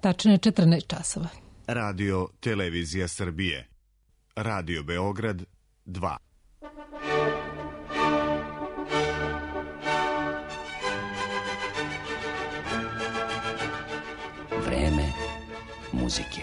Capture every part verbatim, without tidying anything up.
tačno je četrnaest časova. Radio Televizija Srbije. Radio Beograd dva. Vreme muzike.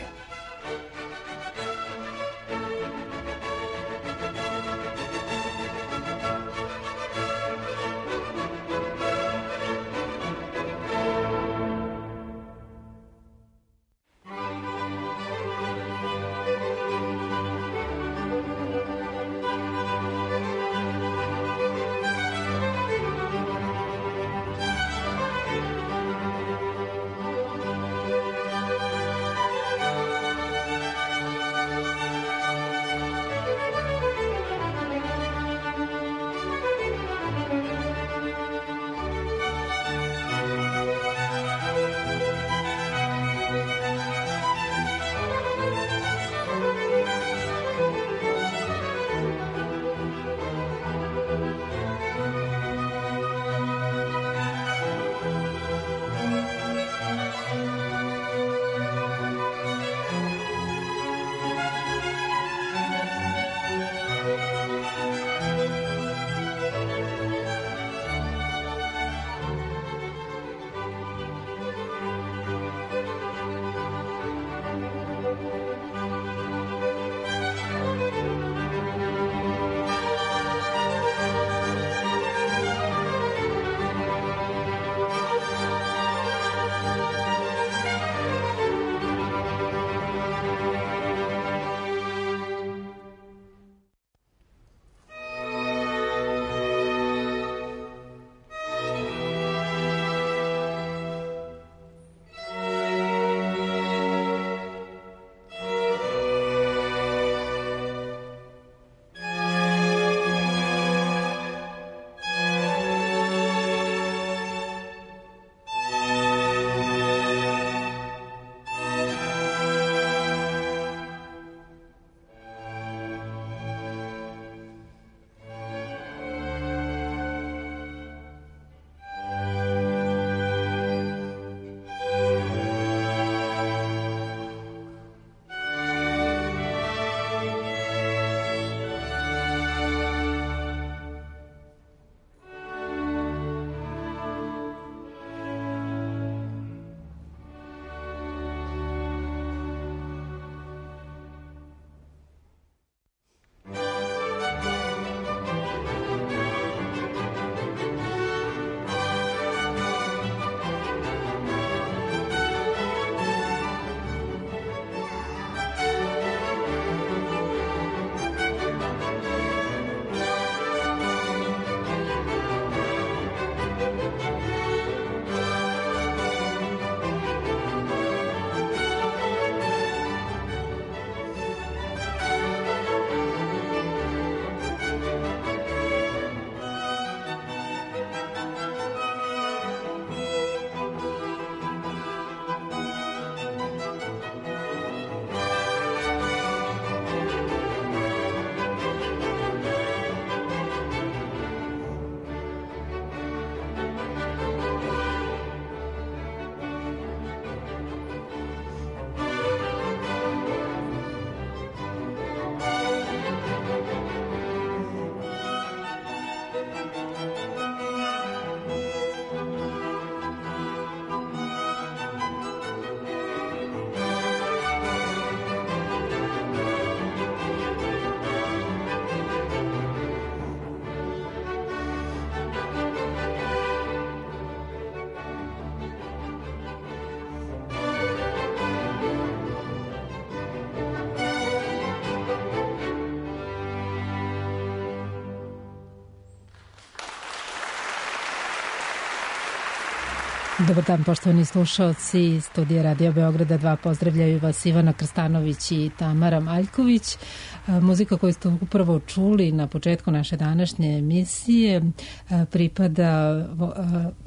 Dobar dan, poštovani slušalci. Studija Radio Beograda dva pozdravljaju vas Ivana Krstanović i Tamara Maljković. Muzika koju ste upravo čuli na početku naše današnje emisije pripada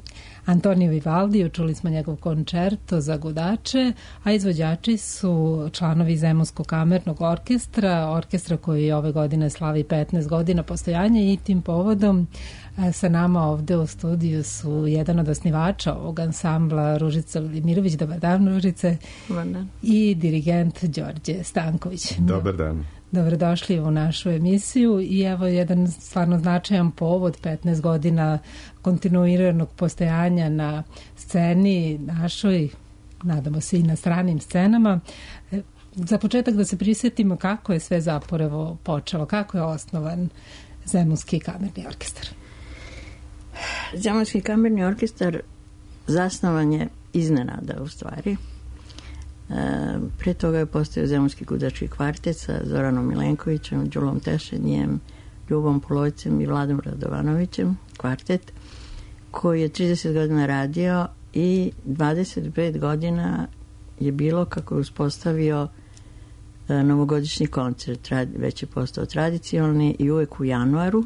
Antonio Vivaldi, čuli smo njegov koncerto za gudače, a izvođači su članovi Zemunskog kamernog orkestra, orkestra koji ove godine slavi petnaest godina postojanja i tim povodom sa nama ovde u studiju su jedan od osnivača ovog ansambla Ružica Limirović. Dobar dan, Ružice. Dobar dan. I dirigent Đorđe Stanković. Dobar dan. Dobrodošli u našu emisiju i evo jedan stvarno značajan povod, petnaest godina kontinuiranog postojanja na sceni našoj, nadamo se i na stranim scenama. Za početak da se prisjetimo kako je sve zapravo počelo, kako je osnovan Zemunski kamerni orkestar. Zemunski kamerni orkestar zasnovan je iznenada u stvari. E, pre toga je postojao Zemunski gudački kvartet sa Zoranom Milenkovićem, Đulom Tešenjem, Ljubom Polojcem i Vladom Radovanovićem, kvartet koji je trideset godina radio i dvadeset pet godina je bilo kako je uspostavio e, novogodišnji koncert, već je postao tradicionalni i uvek u januaru.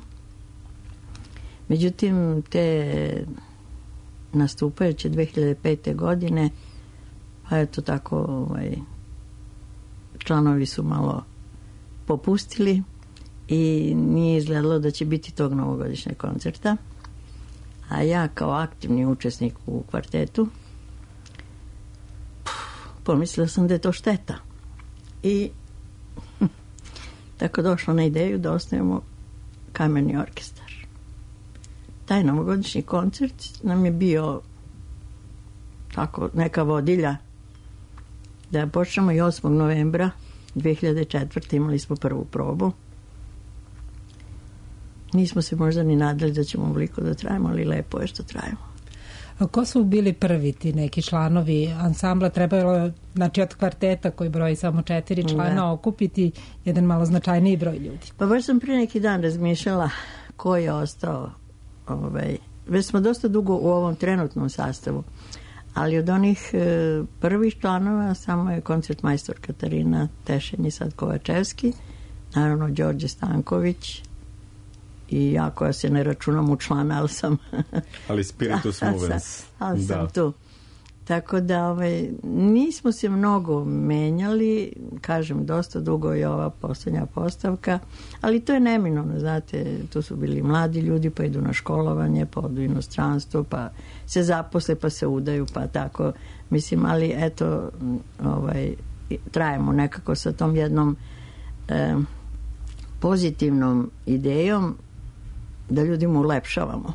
Međutim, te nastupajuće dve hiljade pete. godine, pa eto tako, ovaj, članovi su malo popustili i nije izgledalo da će biti tog novogodišnjeg koncerta. A ja kao aktivni učesnik u kvartetu pomislila sam da je to šteta. I tako došla na ideju da osnujemo kamerni orkestar. Taj novogodišnji koncert nam je bio tako neka vodilja da počnemo i osmog novembra dve hiljade četvrte. imali smo prvu probu. Nismo se možda ni nadali da ćemo ovoliko da trajemo, ali lepo je što trajemo. A ko su bili prvi ti neki članovi ansambla? Trebalo, znači od kvarteta koji broji samo četiri člana, da okupiti jedan malo značajniji broj ljudi. Pa baš sam prije neki dan razmišljala ko je ostao. Ovaj, već smo dosta dugo u ovom trenutnom sastavu, ali od onih e, prvih članova samo je koncertmajstor Katarina Tešenj i sad Kovačevski, naravno Đorđe Stanković i ja koja se ne računam u člana, ali sam ali spiritus movens, ali sam da. tu. Tako da ovaj, nismo se mnogo menjali, kažem, dosta dugo je ova posljednja postavka, ali to je neminovno, znate, tu su bili mladi ljudi, pa idu na školovanje, pa odu u inostranstvo, pa se zaposle, pa se udaju, pa tako, mislim, ali eto, ovaj, trajemo nekako sa tom jednom eh, pozitivnom idejom da ljudima ulepšavamo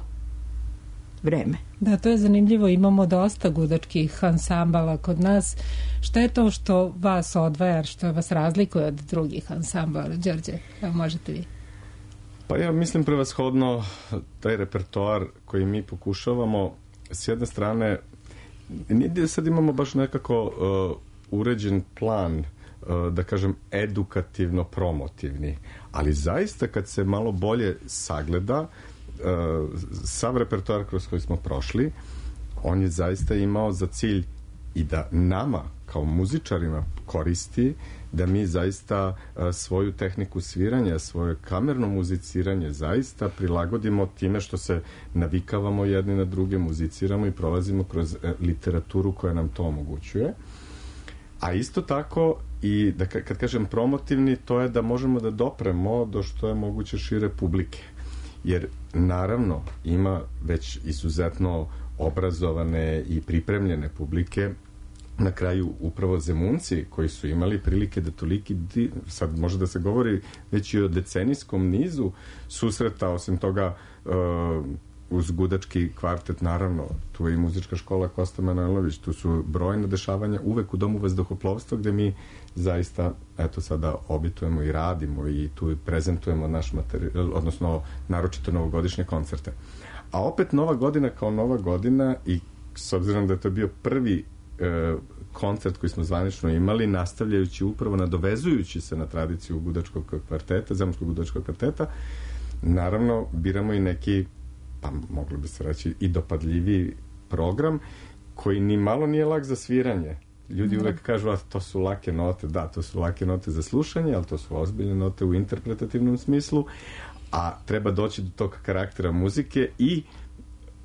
vreme. Da, to je zanimljivo. Imamo dosta gudačkih ansambala kod nas. Šta je to što vas odvaja, što vas razlikuje od drugih ansambala? Đorđe, evo možete vi. Pa ja mislim prevashodno taj repertoar koji mi pokušavamo, s jedne strane, nije sad imamo baš nekako uh, uređen plan, uh, da kažem edukativno promotivni, ali zaista kad se malo bolje sagleda Uh, sav repertoar kroz koji smo prošli, on je zaista imao za cilj i da nama kao muzičarima koristi, da mi zaista uh, svoju tehniku sviranja, svoje kamerno muziciranje zaista prilagodimo time što se navikavamo jedni na druge, muziciramo i prolazimo kroz uh, literaturu koja nam to omogućuje. A isto tako i da kad kažem promotivni, to je da možemo da dopremo do što je moguće šire publike. Jer naravno ima već izuzetno obrazovane i pripremljene publike, na kraju upravo Zemunci koji su imali prilike da toliki, sad može da se govori već i o decenijskom nizu susreta, osim toga uh, uz gudački kvartet, naravno, tu je i muzička škola Kosta Manojlović, tu su brojne dešavanja uvek u Domu vazduhoplovstva gde mi zaista, eto sada obitujemo i radimo i tu prezentujemo naš materijal, odnosno naročito novogodišnje koncerte. A opet Nova godina kao Nova godina i s obzirom da je to bio prvi e, koncert koji smo zvanično imali, nastavljajući upravo, nadovezujući se na tradiciju gudačkog kvarteta, Zemunskog gudačkog kvarteta, naravno biramo i neki, pa moglo bi se reći, i dopadljiviji program koji ni malo nije lak za sviranje. Ljudi uvek kažu, a to su lake note. Da, to su lake note za slušanje, ali to su ozbiljne note u interpretativnom smislu, a treba doći do tog karaktera muzike i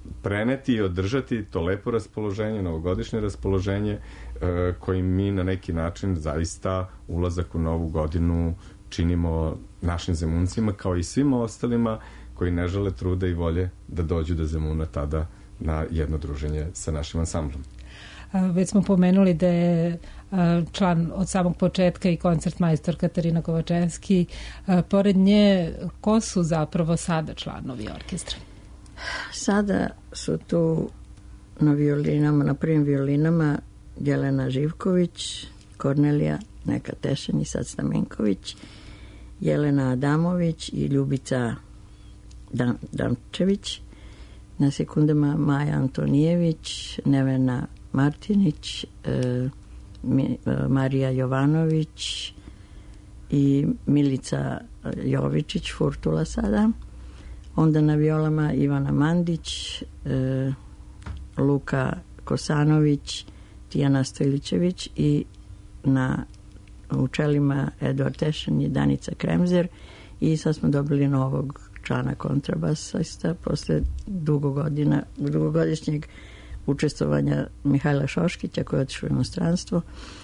preneti i održati to lepo raspoloženje, novogodišnje raspoloženje e, kojim mi na neki način zaista ulazak u novu godinu činimo našim Zemuncima kao i svima ostalima koji ne žele truda i volje da dođu do Zemuna tada na jedno druženje sa našim ansamblom. Već smo pomenuli da je član od samog početka i koncertmajstor Katarina Kovačevski. Pored nje, ko su zapravo sada članovi orkestra? Sada su tu na violinama, na prvim violinama Jelena Živković, Kornelija Neka Tešen i sad Stamenković, Jelena Adamović i Ljubica Dan, Damčević, na sekundama Maja Antonijević, Nevena Martinić, e, Mi, e, Marija Jovanović i Milica Jovičić, Furtula sada. Onda na violama Ivana Mandić, e, Luka Kosanović, Tijana Stojlićević i na u čelima Eduard Tešen i Danica Kremzer i sad smo dobili novog člana kontrabasista posle dugo godina, dugogodišnjeg učestvovanja Mihajla Šoškića koji je otišao u inostranstvo,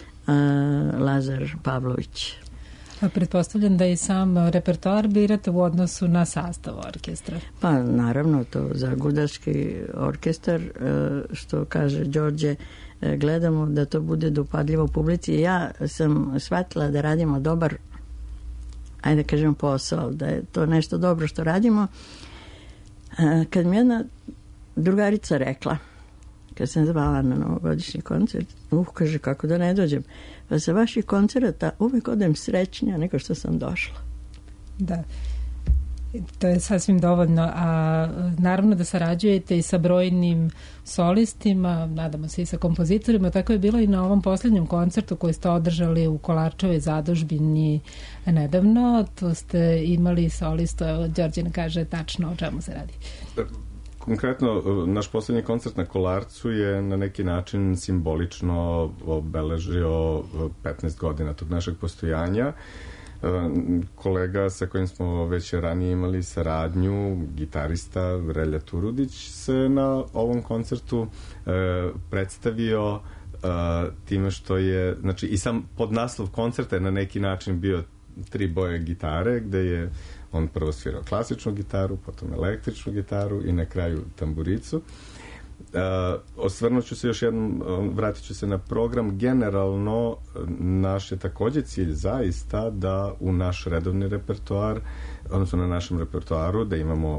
Lazar Pavlović. A pretpostavljam da i sam repertoar birate u odnosu na sastav orkestra. Pa naravno, to za gudački orkestar, što kaže Đorđe, gledamo da to bude dopadljivo publici. Ja sam shvatila da radimo dobar, ajde da kažem, posao, da je to nešto dobro što radimo. Kad mi jedna drugarica rekla, kad sam zvala na novogodišnji koncert, uh, kaže, kako da ne dođem. Pa sa vaših koncerata uvek odem srećnija nego što sam došla. Da, to je sasvim dovoljno. A naravno da sarađujete i sa brojnim solistima, nadamo se i sa kompozitorima, tako je bilo i na ovom posljednjem koncertu koji ste održali u Kolarčevoj zadužbini nedavno. Tu ste imali solistu, evo Đorđe kaže tačno o čemu se radi. Konkretno, naš posljednji koncert na Kolarcu je na neki način simbolično obeležio petnaest godina tog našeg postojanja. Kolega sa kojim smo već ranije imali saradnju, gitarista Relja Turudić, se na ovom koncertu predstavio time što je, znači i sam podnaslov koncerta je na neki način bio tri boje gitare, gde je on prvo svirao klasičnu gitaru, potom električnu gitaru i na kraju tamburicu. Uh, osvrnut ću se još jednom, vratit ću se na program. Generalno, naš je takođe cilj zaista da u naš redovni repertoar, odnosno na našem repertoaru, da imamo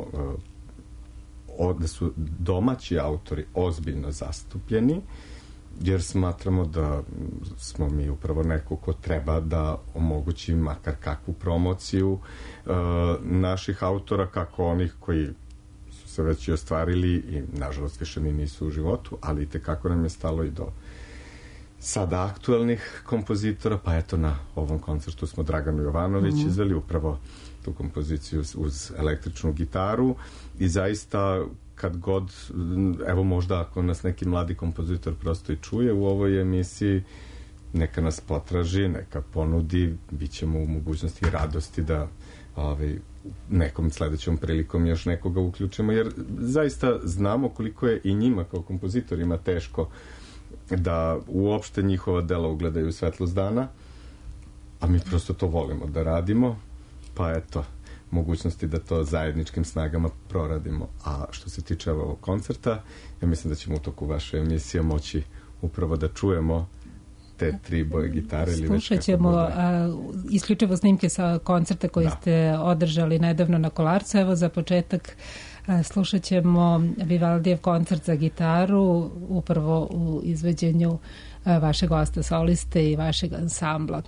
uh, da su domaći autori ozbiljno zastupljeni, jer smatramo da smo mi upravo neko ko treba da omogući makar kakvu promociju uh, naših autora, kako onih koji su se već i ostvarili i nažalost više mi nisu u životu, ali i tekako nam je stalo i do sada aktuelnih kompozitora, pa eto na ovom koncertu smo Draganu Jovanović mm-hmm. izveli upravo tu kompoziciju uz električnu gitaru i zaista kad god, evo možda ako nas neki mladi kompozitor prosto i čuje u ovoj emisiji, neka nas potraži, neka ponudi, bit ćemo u mogućnosti i radosti da ovaj, nekom sledećom prilikom još nekoga uključimo, jer zaista znamo koliko je i njima kao kompozitorima teško da uopšte njihova dela ugledaju svetlost dana, a mi prosto to volimo da radimo, pa eto, mogućnosti da to zajedničkim snagama proradimo. A što se tiče ovog koncerta, ja mislim da ćemo u toku vaše emisije moći upravo da čujemo te tri boje gitare. Slušat ćemo a, isključivo snimke sa koncerta koji da. ste održali nedavno na Kolarcu. Evo za početak a, slušat ćemo Vivaldijev koncert za gitaru upravo u izvođenju a, vašeg gosta soliste i vašeg ansambla.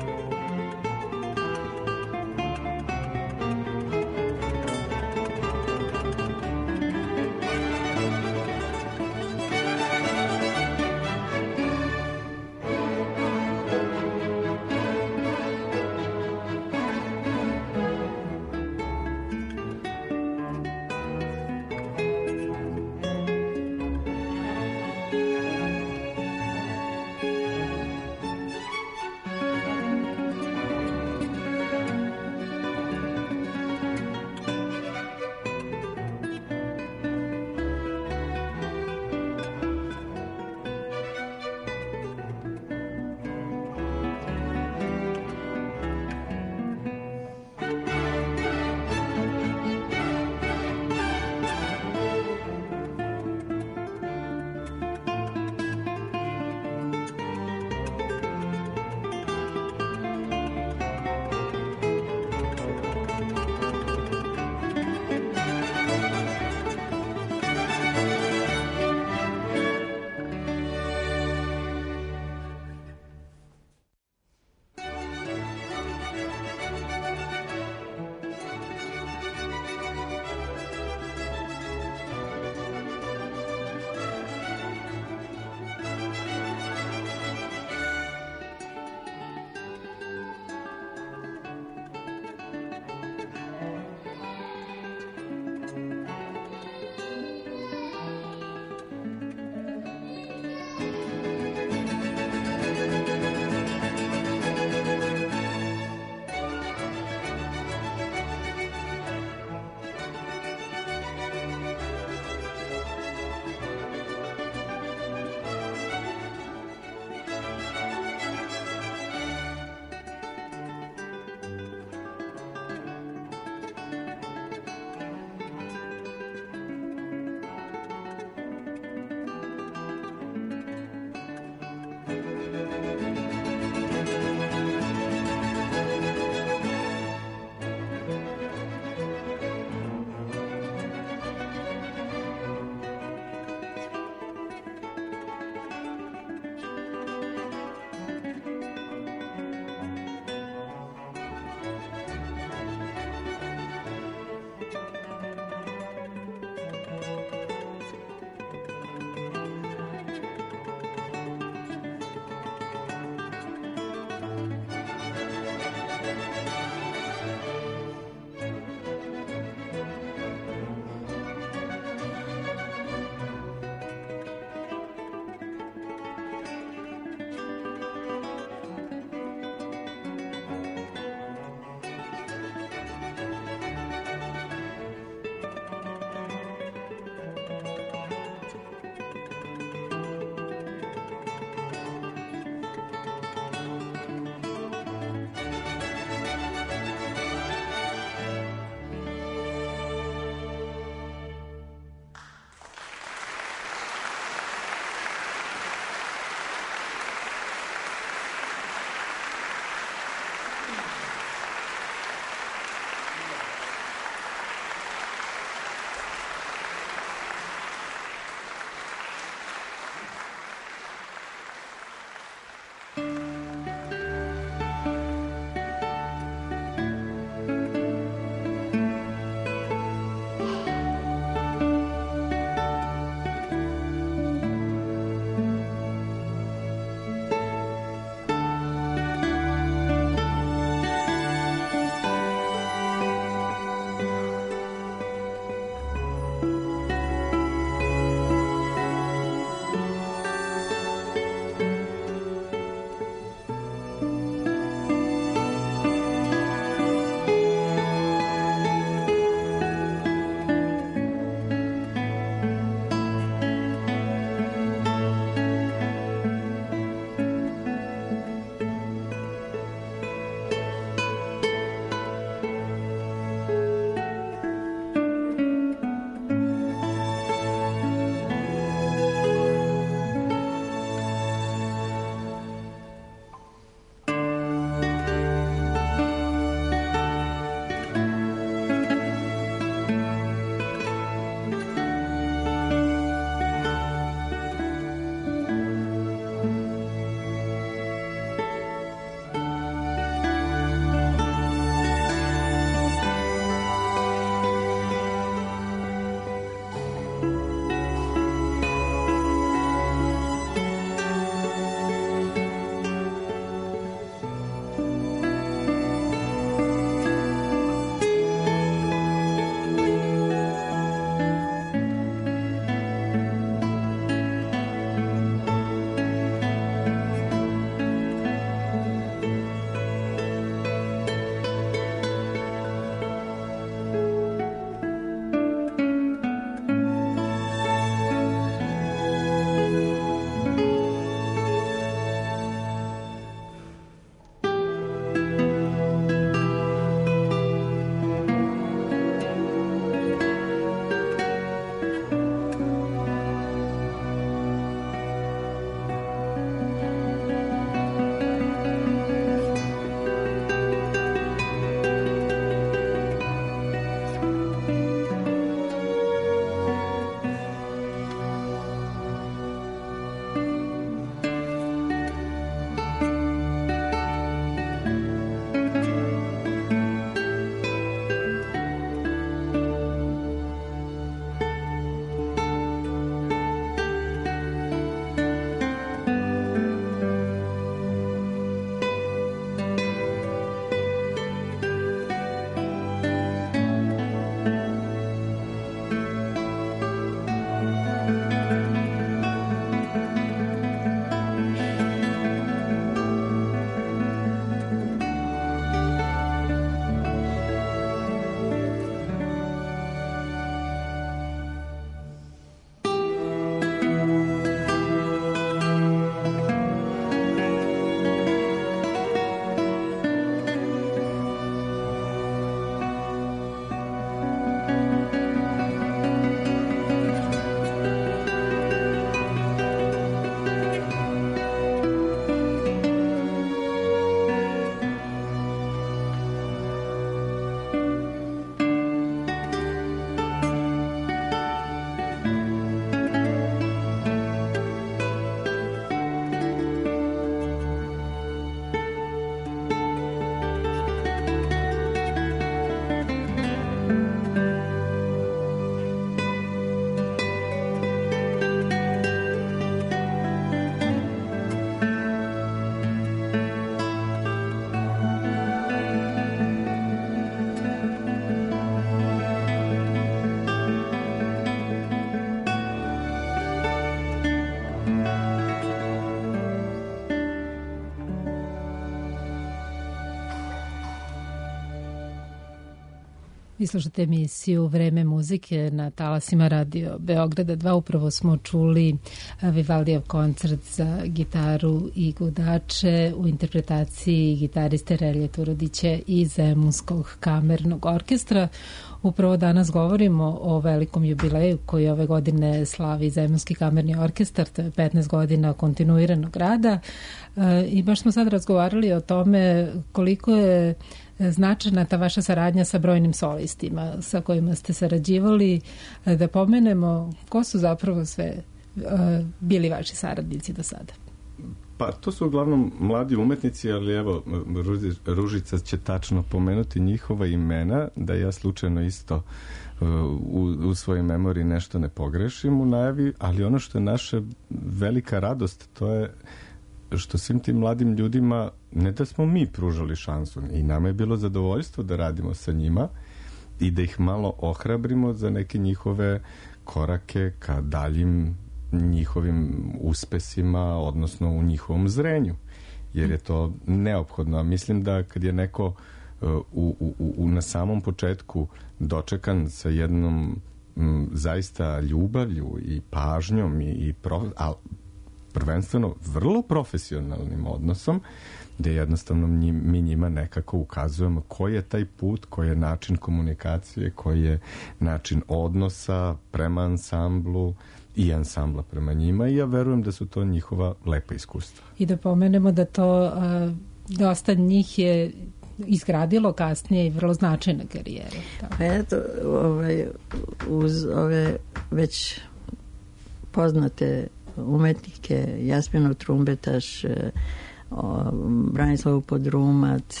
Vi slušate emisiju Vreme muzike na talasima Radio Beograda dva. Upravo smo čuli Vivaldijev koncert za gitaru i gudače u interpretaciji gitariste Relje Turudića i Zemunskog kamernog orkestra. Upravo danas govorimo o velikom jubileju koji ove godine slavi Zemunski kamerni orkestar, to je petnaest godina kontinuiranog rada i baš smo sad razgovarali o tome koliko je značajna ta vaša saradnja sa brojnim solistima sa kojima ste sarađivali. Da pomenemo ko su zapravo sve bili vaši saradnici do sada. Pa to su uglavnom mladi umetnici, ali evo Ružica će tačno pomenuti njihova imena, da ja slučajno isto u, u svojoj memoriji nešto ne pogrešim u najavi, ali ono što je naša velika radost, to je što svim tim mladim ljudima, ne da smo mi pružali šansu, i nama je bilo zadovoljstvo da radimo sa njima i da ih malo ohrabrimo za neke njihove korake ka daljim njihovim uspesima, odnosno u njihovom zrenju, jer je to neophodno. Mislim da kad je neko uh, u, u, u, na samom početku dočekan sa jednom m, zaista ljubavlju i pažnjom i, i pro, a prvenstveno vrlo profesionalnim odnosom, da jednostavno mi njima nekako ukazujemo koji je taj put, koji je način komunikacije, koji je način odnosa prema ansamblu i ansambla prema njima, i ja verujem da su to njihova lepa iskustva. I da pomenemo da to a, dosta njih je izgradilo kasnije i vrlo značajne karijere. Tako. Pa eto, ovaj, uz ove već poznate umetnike, Jasminu Trumbetaš, o, Branislavu Podrumac,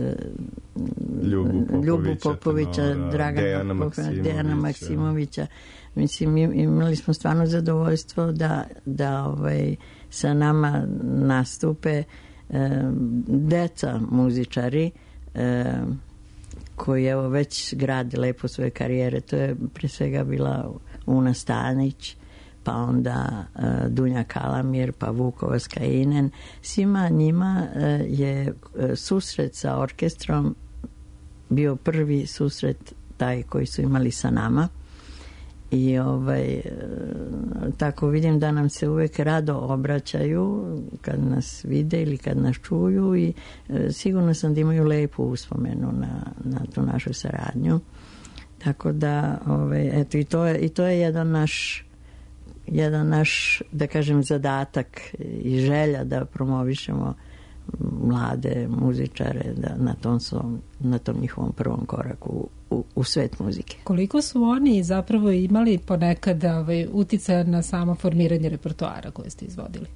Ljubu Popovića, Ljubu Popovića tenora, Dragana Dejana Maksimovića. Dejana Maksimovića. Mislim, imali smo stvarno zadovoljstvo da, da ovaj, sa nama nastupe e, deca muzičari e, koji evo već grade lepo svoje karijere. To je pre svega bila Una Stanić, pa onda uh, Dunja Kalamir, pa Vukova Skajinen. Svima njima uh, je uh, susret sa orkestrom bio prvi susret taj koji su imali sa nama. I ovaj, uh, tako vidim da nam se uvek rado obraćaju kad nas vide ili kad nas čuju, i uh, sigurno sam da imaju lepu uspomenu na, na tu našu saradnju. Tako da, ovaj, eto, i to je, i to je jedan naš jedan naš, da kažem, zadatak i želja da promovišemo mlade muzičare da na tom svom, na tom njihovom prvom koraku u, u svet muzike. Koliko su oni zapravo imali ponekad ovaj, uticaja na samo formiranje repertoara koje ste izvodili?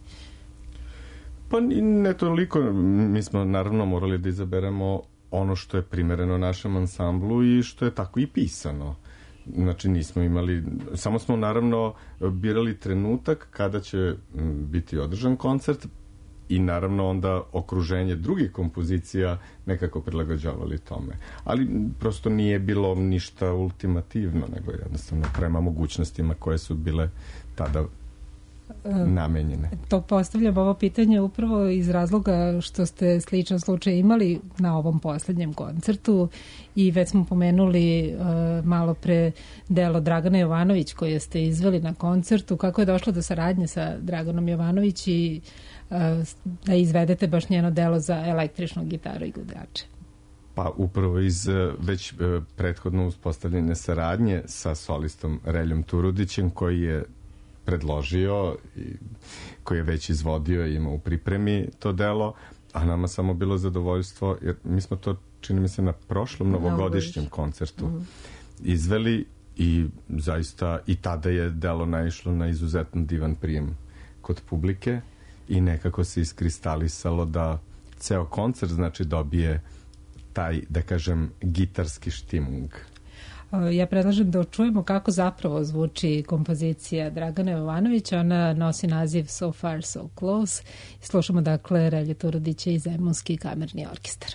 Pa ne toliko. Mi smo naravno morali da izaberemo ono što je primereno našem ansamblu i što je tako i pisano. Znači nismo imali, samo smo naravno birali trenutak kada će biti održan koncert i naravno onda okruženje drugih kompozicija nekako prilagođavali tome. Ali prosto nije bilo ništa ultimativno, nego jednostavno prema mogućnostima koje su bile tada namenjene. To postavljam ovo pitanje upravo iz razloga što ste sličan slučaj imali na ovom poslednjem koncertu i već smo pomenuli uh, malo pre delo Dragana Jovanović koje ste izveli na koncertu. Kako je došlo do saradnje sa Draganom Jovanović i uh, da izvedete baš njeno delo za električnu gitaru i gudače? Pa upravo iz već prethodno uspostavljene saradnje sa solistom Reljom Turudićem, koji je predložio i koji je već izvodio i imao u pripremi to delo, a nama samo bilo zadovoljstvo, jer mi smo to, čini mi se, na prošlom novogodišnjem koncertu mm. izveli i zaista i tada je delo naišlo na izuzetno divan prijem kod publike i nekako se iskristalisalo da ceo koncert znači dobije taj, da kažem, gitarski štimung. Ja predlažem da čujemo kako zapravo zvuči kompozicija Dragana Jovanovića. Ona nosi naziv So Far So Close. Slušamo dakle Relje Turudića i Zemunski kamerni orkestar.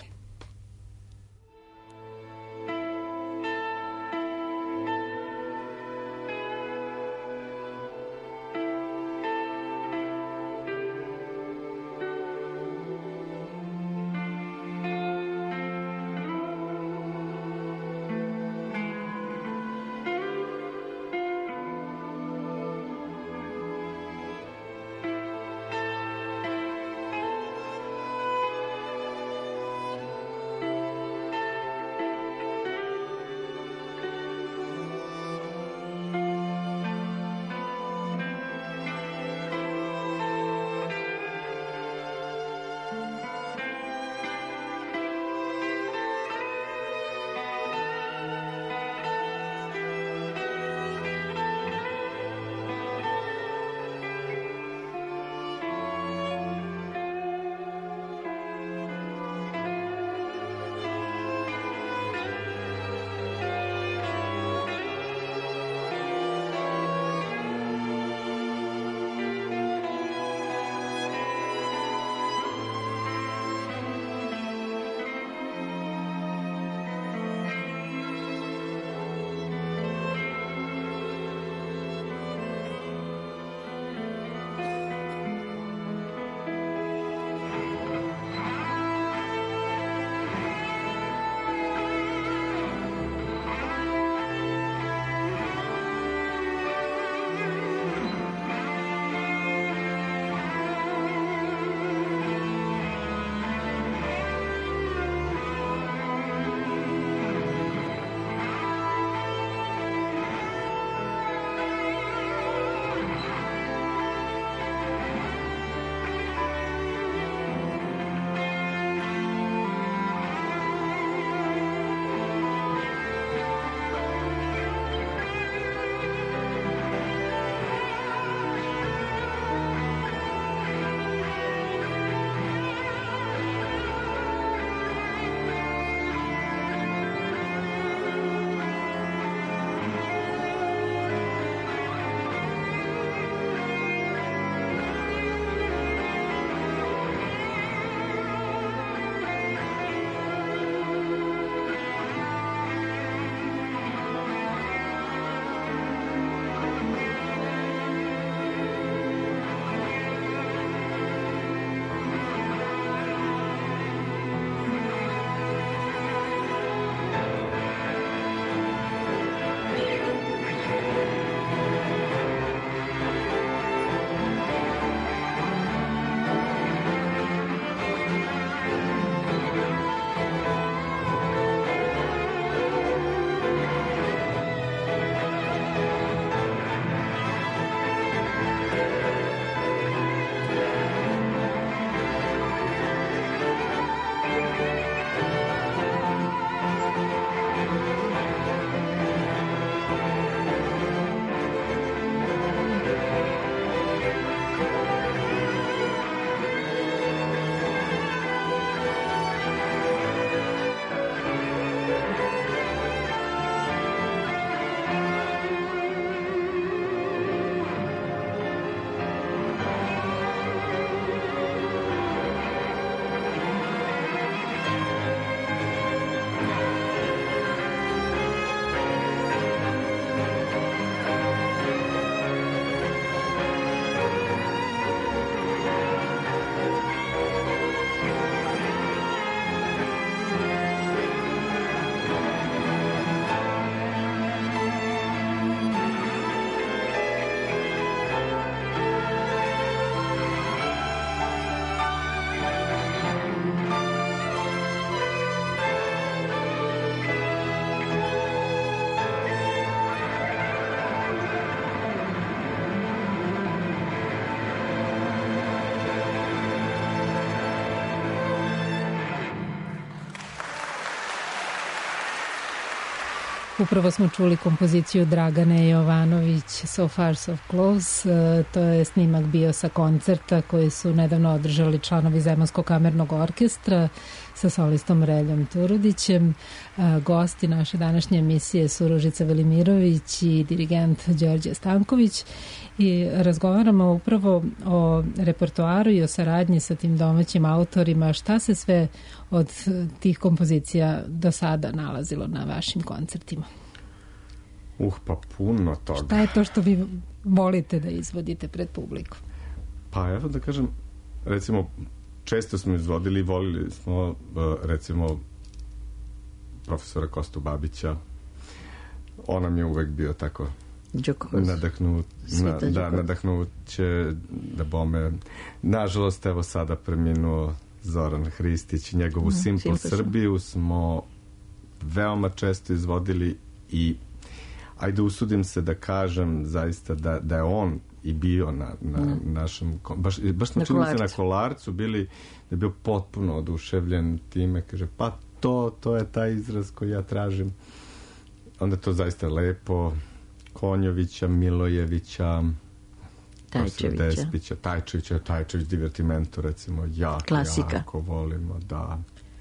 Upravo smo čuli kompoziciju Dragane Jovanović So Far So Close. To je snimak bio sa koncerta koji su nedavno održali članovi Zemunskog kamernog orkestra sa solistom Reljom Turudićem. Gosti naše današnje emisije su Ružica Velimirović i dirigent Đorđe Stanković i razgovaramo upravo o repertoaru i o saradnji sa tim domaćim autorima. Šta se sve od tih kompozicija do sada nalazilo na vašim koncertima? Uh, pa puno toga. Šta je to što vi volite da izvodite pred publikom? Pa evo da kažem, recimo, često smo izvodili i volili smo, recimo, profesora Kostu Babića. On nam je uvek bio tako nadahnut, na, da, nadahnut će da bome. Nažalost, evo sada preminuo Zoran Hristić, njegovu mm, Simple Srbiju smo veoma često izvodili i ajde usudim se da kažem zaista da, da je on i bio na, na mm. našem, baš, baš smo čini se na Kolarcu bili, da je bio potpuno oduševljen time, kaže pa to, to je taj izraz koji ja tražim. Onda to zaista lepo. Konjovića, Milojevića, Tajčevića, Despića, Tajčevića, Tajčević Divertimento, recimo, jako, Klasika. jako volimo, da.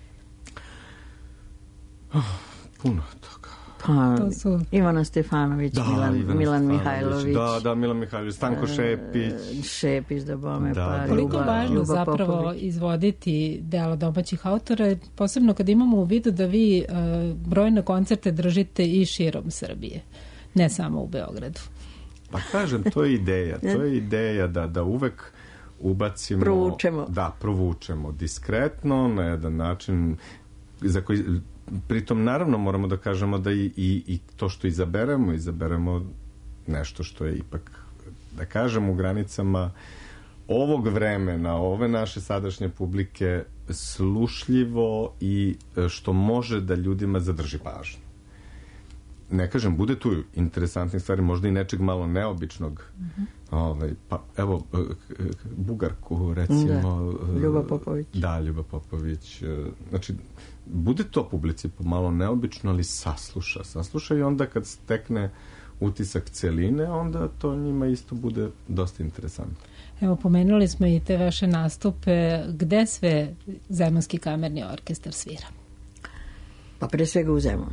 Oh, puno toga. Pa, to su... Ivana Stefanović, da, Milan, Ivana Milan Stefanović, Mihajlović. Da, da, Milan Mihajlović, Stanko Šepić. Šepić, da bome, da, pa koliko Ljuba, važno Ljuba zapravo Popović. Izvoditi dela domaćih autora, posebno kad imamo u vidu da vi uh, brojne koncerte držite i širom Srbije, ne samo u Beogradu. Pa kažem, to je ideja. To je ideja da, da uvek ubacimo... Provučemo. Da, provučemo diskretno, na jedan način za koji... Pritom, naravno, moramo da kažemo da i, i, i to što izaberemo, izaberemo nešto što je ipak, da kažem, u granicama ovog vremena, ove naše sadašnje publike, slušljivo i što može da ljudima zadrži pažnju. Ne kažem, bude tu interesantnih stvari, možda i nečeg malo neobičnog. Mm-hmm. Ovaj, pa evo, Bugarku, recimo... Da, Ljuba Popović. Da, Ljuba Popović. Znači, bude to publici pomalo neobično, ali sasluša. Sasluša i onda kad stekne utisak celine, onda to njima isto bude dosta interesantno. Evo, pomenuli smo i te vaše nastupe. Gde sve Zemunski kamerni orkestar svira? Pa pre svega u Zemunu.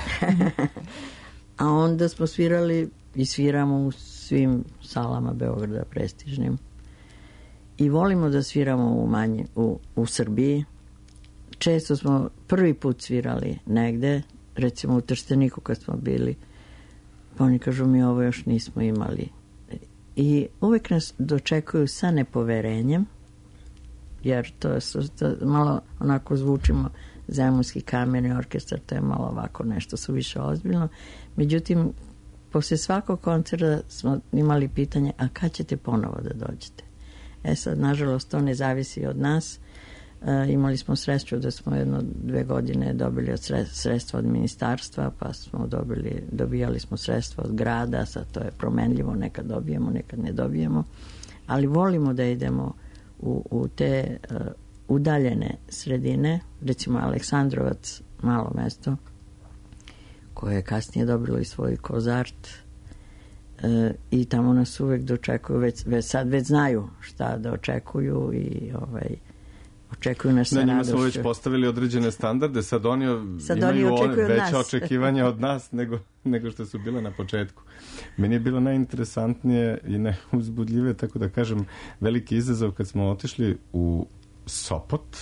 A onda smo svirali i sviramo u svim salama Beograda prestižnim. I volimo da sviramo u, manji, u, u Srbiji. Često smo prvi put svirali negde, recimo u Trsteniku kad smo bili. Pa oni kažu mi ovo još nismo imali. I uvek nas dočekuju sa nepoverenjem, jer to je to, malo onako zvučimo Zemunski kamerni orkestar, to je malo ovako nešto su više ozbiljno. Međutim, posle svakog koncerta smo imali pitanje, a kad ćete ponovo da dođete? E sad, nažalost, to ne zavisi od nas. E, imali smo sreću da smo jedno dve godine dobili od sredstva od ministarstva, pa smo dobili, dobijali smo sredstva od grada, sad to je promenljivo, nekad dobijemo, nekad ne dobijemo, ali volimo da idemo u, u te uh, udaljene sredine, recimo Aleksandrovac, malo mesto, koje je kasnije dobilo i svoj Kozart, e, i tamo nas uvek dočekuju, već, već sad već znaju šta da očekuju i ovaj, očekuju nas sa radošću. Na njima smo već postavili određene standarde, sad oni sad imaju oni veća očekivanja od nas nego, nego što su bile na početku. Meni je bilo najinteresantnije i neuzbudljive, tako da kažem, veliki izazov kad smo otišli u Sopot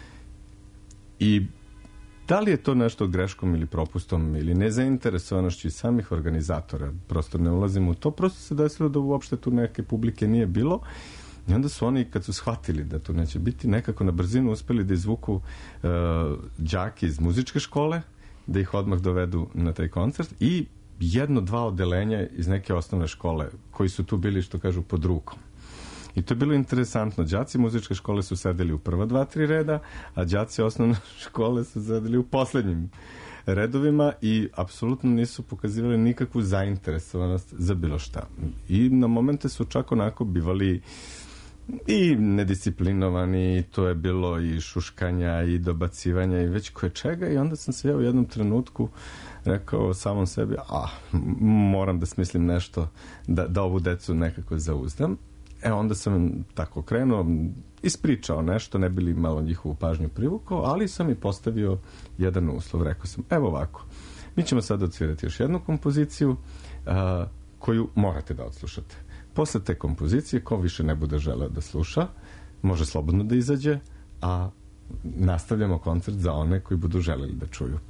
i da li je to nešto greškom ili propustom ili nezainteresovanošću samih organizatora, prosto ne ulazimo u to, prosto se desilo da uopšte tu neke publike nije bilo i onda su oni kad su shvatili da to neće biti, nekako na brzinu uspeli da izvuku uh, đaki iz muzičke škole, da ih odmah dovedu na taj koncert i jedno, dva odelenja iz neke osnovne škole koji su tu bili, što kažu, pod rukom. I to je bilo interesantno. Đaci muzičke škole su sedeli u prva dva, tri reda, a đaci osnovne škole su sedeli u poslednjim redovima i apsolutno nisu pokazivali nikakvu zainteresovanost za bilo šta. I na momente su čak onako bivali i nedisciplinovani, to je bilo i šuškanja i dobacivanja i već koje čega i onda sam se ja u jednom trenutku rekao samom sebi, a moram da smislim nešto da, da ovu decu nekako zauzdam. E onda sam tako krenuo, ispričao nešto, ne bi li malo njihovu pažnju privukao, ali sam i postavio jedan uslov. Rekao sam, evo ovako, mi ćemo sad odsvirati još jednu kompoziciju a, koju morate da odslušate. Posle te kompozicije, ko više ne bude želeo da sluša, može slobodno da izađe, a nastavljamo koncert za one koji budu želeli da čuju.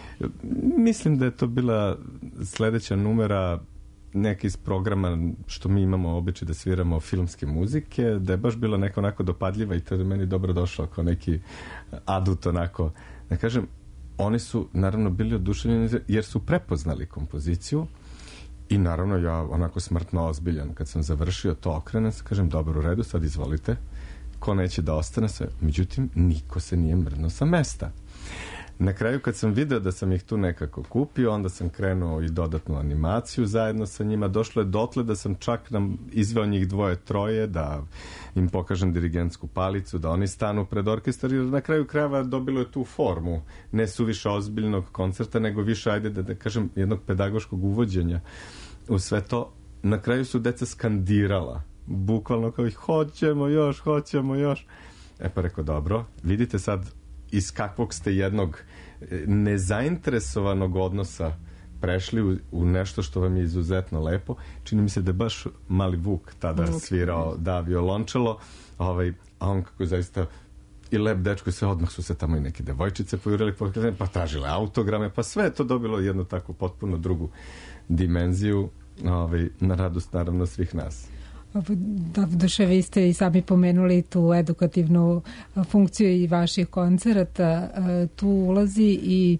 Mislim da je to bila sledeća numera neka iz programa što mi imamo običaj da sviramo filmske muzike, da je baš bila neka onako dopadljiva i to je meni dobro došlo kao neki adut onako. Da kažem, oni su naravno bili oduševljeni jer su prepoznali kompoziciju i naravno ja onako smrtno ozbiljan kad sam završio to okrenem se, kažem dobro u redu, sad izvolite, ko neće da ostane se, međutim niko se nije mrnuo sa mesta. Na kraju kad sam video da sam ih tu nekako kupio, onda sam krenuo i dodatnu animaciju zajedno sa njima. Došlo je dotle da sam čak nam izveo njih dvoje, troje, da im pokažem dirigentsku palicu, da oni stanu pred orkestar, jer na kraju krajeva dobilo je tu formu, ne suviše ozbiljnog koncerta, nego više, ajde da, da kažem, jednog pedagoškog uvođenja u sve to. Na kraju su deca skandirala, bukvalno kao ih, hoćemo još, hoćemo još. E pa rekao, dobro, vidite sad iz kakvog ste jednog nezainteresovanog odnosa prešli u, u nešto što vam je izuzetno lepo. Čini mi se da je baš mali Vuk tada okay. svirao da violončelo, ovaj, a on kako je zaista i lep dečko i sve, odmah su se tamo i neke devojčice pojurili, pa tražile autograme, pa sve je to dobilo jednu takvu potpuno drugu dimenziju, ovaj, na radost naravno svih nas. Da, duše, vi ste i sami pomenuli tu edukativnu funkciju i vaših koncerata. Tu ulazi i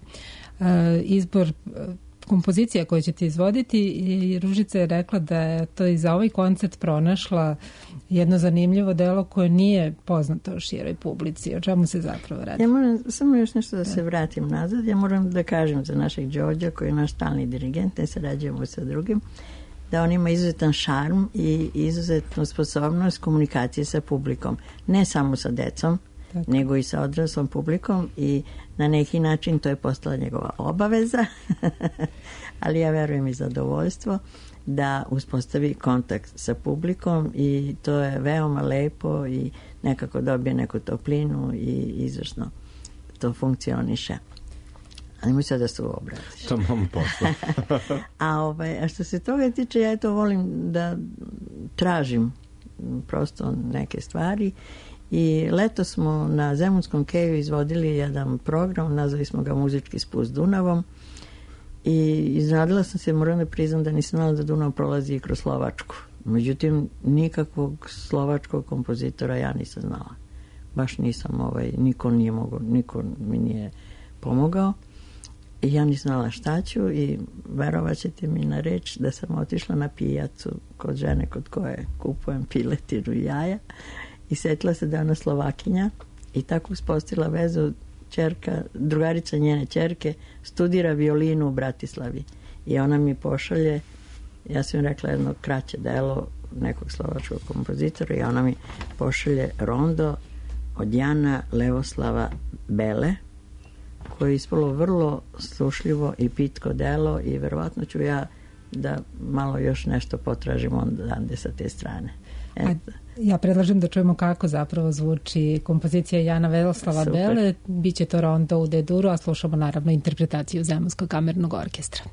izbor kompozicija koje ćete izvoditi i Ružica je rekla da je to i za ovaj koncert pronašla jedno zanimljivo delo koje nije poznato široj publici. O čemu se zapravo radi? Ja moram samo još nešto da se vratim nazad. Ja moram da kažem za našeg Đorđa koji je naš stalni dirigent, ne sarađujemo sa drugim, da on ima izuzetan šarm i izuzetnu sposobnost komunikacije sa publikom. Ne samo sa decom, tako, nego i sa odraslom publikom i na neki način to je postala njegova obaveza, ali ja verujem i zadovoljstvo da uspostavi kontakt sa publikom i to je veoma lepo i nekako dobije neku toplinu i izvršno to funkcioniše. A nemoj sad da se obratiš. To mam posla. a, ovaj, a što se toga tiče, ja to volim da tražim prosto neke stvari i leto smo na Zemunskom keju izvodili jedan program, nazvali smo ga Muzički spust Dunavom i iznadila sam se, moram da priznam da nisam znala da Dunav prolazi i kroz Slovačku. Međutim, nikakvog slovačkog kompozitora ja nisam znala. Baš nisam, ovaj, niko nije mogao, niko mi nije pomogao. I ja nisam znala šta ću i verovat ćete mi na reč da sam otišla na pijacu kod žene kod koje kupujem piletinu i jaja i setila se da je ona Slovakinja i tako uspostavila vezu. Ćerka, drugarica njene ćerke studira violinu u Bratislavi i ona mi pošalje, ja sam im rekla jedno kraće delo nekog slovačkog kompozitora i ona mi pošalje rondo od Jana Levoslava Bele koje je ispalo vrlo slušljivo i pitko delo i verovatno ću ja da malo još nešto potražim onda sa te strane. Eto. Ja predlažem da čujemo kako zapravo zvuči kompozicija Jana Levoslava Bele. Biće to rondo u D-duru, a slušamo naravno interpretaciju Zemunskog kamernog orkestra.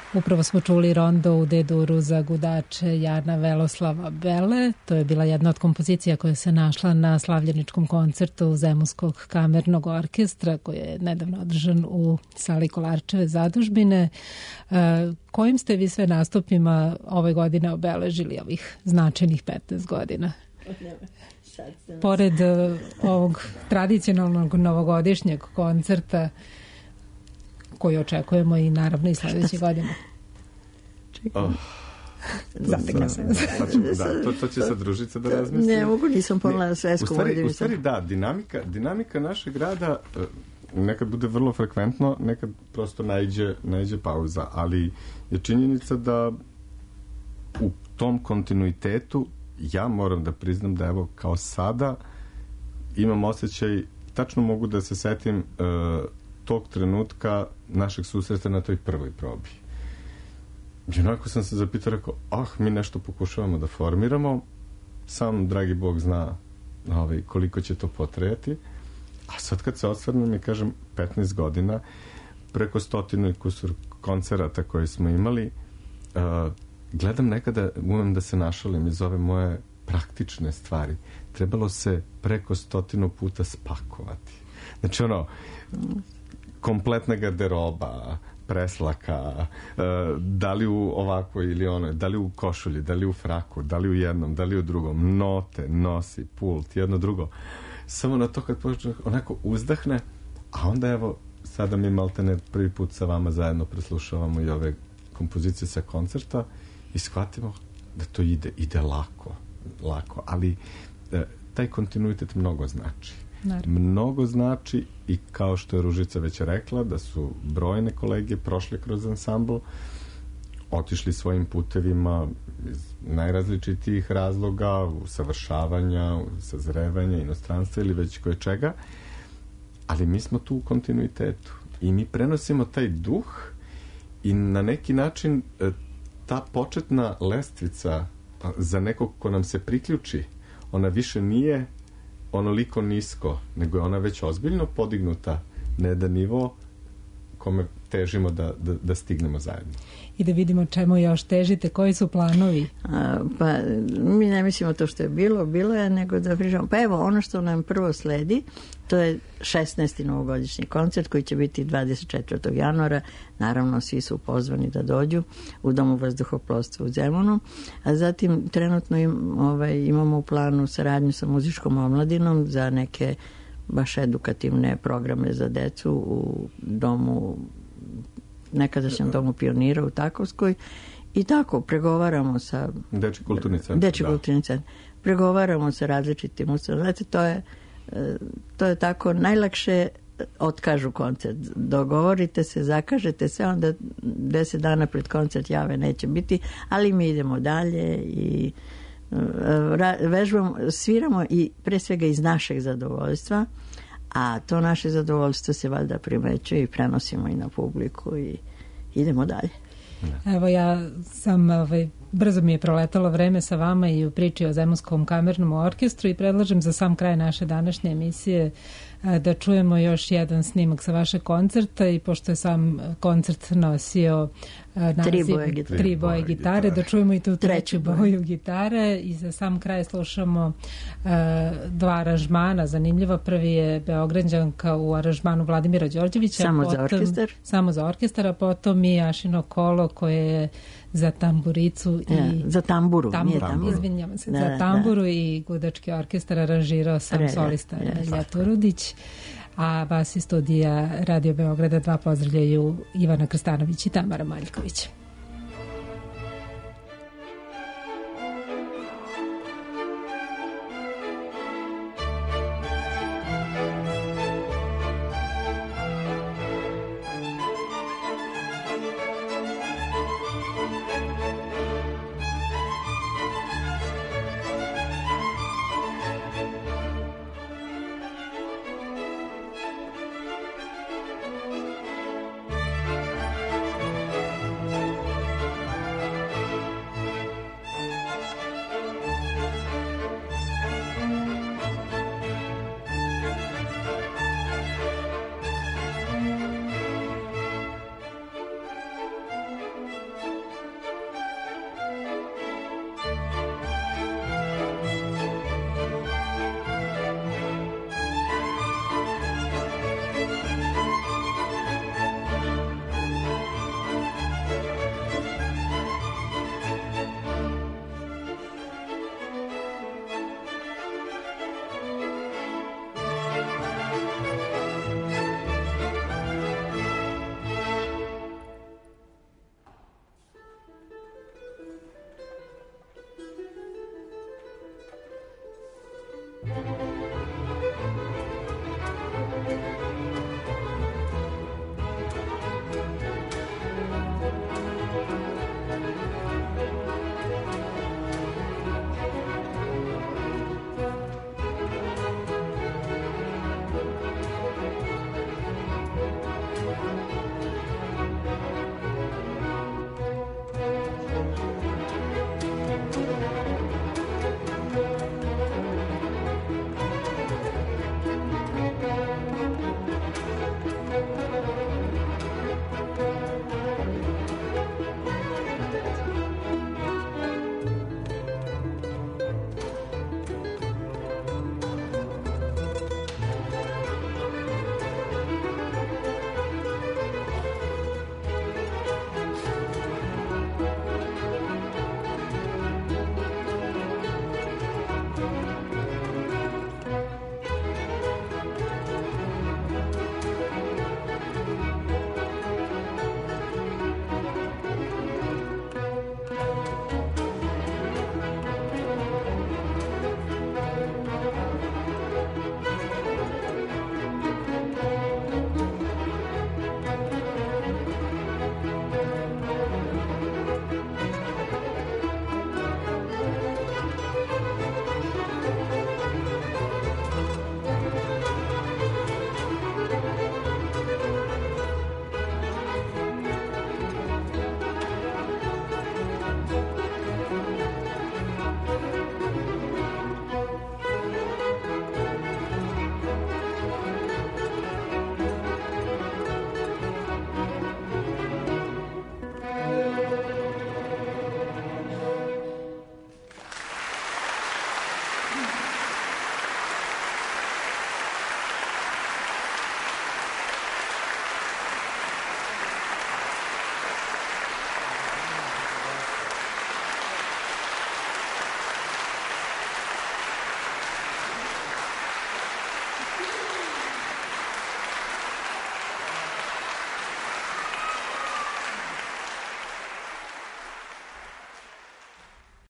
Upravo smo čuli rondo u D-duru za gudače Jana Veloslava Bele. To je bila jedna od kompozicija koja se našla na slavljeničkom koncertu Zemunskog kamernog orkestra koji je nedavno održan u sali Kolarčeve zadužbine. Kojim ste vi sve nastupima ove godine obeležili ovih značajnih petnaest godina? Pored ovog tradicionalnog novogodišnjeg koncerta koji očekujemo i naravno i sledeće godine. Oh. Zatekla se. Da, to, to će sad Ružica da razmisli. Ne, mogu, nisam pomela svesku. U stvari, u stvari da, dinamika, dinamika našeg rada nekad bude vrlo frekventno, nekad prosto naiđe, naiđe pauza, ali je činjenica da u tom kontinuitetu ja moram da priznam da evo kao sada imam osjećaj, tačno mogu da se setim uh, tog trenutka našeg susreta na toj prvoj probi. I onako sam se zapitao, rekao, ah, mi nešto pokušavamo da formiramo, sam dragi Bog zna ovaj, koliko će to potrajati, a sad kad se osvrnem i kažem petnaest godina, preko stotinu i kusur koncerata koje smo imali, uh, gledam nekada, umem da se našalim iz ove moje praktične stvari. Trebalo se preko stotinu puta spakovati. Znači ono, kompletna garderoba, preslaka, da li u ovako ili ono, da li u košulji, da li u fraku, da li u jednom, da li u drugom, note, nosi, pult, jedno drugo. Samo na to kad počne, onako uzdahne, a onda evo, sada mi maltene prvi put sa vama zajedno preslušavamo i ove kompozicije sa koncerta i shvatimo da to ide, ide lako, lako, ali e, taj kontinuitet mnogo znači. Naravno. Mnogo znači i kao što je Ružica već rekla, da su brojne kolege prošle kroz ansambl, otišli svojim putevima iz najrazličitijih razloga, usavršavanja, sazrevanja, inostranstva ili već koje čega, ali mi smo tu u kontinuitetu i mi prenosimo taj duh i na neki način ta početna lestvica za nekog ko nam se priključi, ona više nije onoliko nisko, nego je ona već ozbiljno podignuta na jedan nivo kome težimo da, da, da stignemo zajedno. I da vidimo čemu još težite, koji su planovi? A, pa mi ne mislimo to što je bilo, bilo je, nego da pričamo. Pa evo, ono što nam prvo sledi, to je šesnaesti novogodišnji koncert koji će biti dvadeset četvrtog januara. Naravno, svi su pozvani da dođu u Domu vazduhoplovstva u Zemunu. A zatim trenutno im, ovaj, imamo u planu saradnju sa muzičkom omladinom za neke baš edukativne programe za decu u domu, nekadašnjem domu pionira u Takovskoj i tako pregovaramo sa Dečji kulturni centar. Dečji kulturni centar. Pregovaramo sa različitim ustanovama. Znate, to je, to je tako najlakše otkažu koncert. Dogovorite se, zakažete se, onda deset dana pred koncert jave neće biti, ali mi idemo dalje i vežbamo, sviramo i pre svega iz našeg zadovoljstva, a to naše zadovoljstvo se valjda primećuje i prenosimo i na publiku i idemo dalje. Evo ja sam, ovaj, brzo mi je proletalo vreme sa vama i u priči o Zemunskom kamernom orkestru i predlažem za sam kraj naše današnje emisije da čujemo još jedan snimak sa vašeg koncerta i pošto je sam koncert nosio naziv Tri boje gitare, tri boje gitare, da čujemo i tu treću boju gitare i za sam kraj slušamo uh, dva aranžmana zanimljiva. Prvi je Beograđanka u aranžmanu Vladimira Đorđevića. Samo potom, za orkestar. Samo za orkestar, a potom i Jašino kolo koje je za tamburicu i... Ja, za tamburu, tamburu, nije tamburu. Izvinjavam se, da, za tamburu da. I gudački orkestar aranžirao sam Re, solista ja, Ljeto Rudić, a vas iz studija Radio Beograda dva pozdravljaju Ivana Krstanović i Tamara Maljković.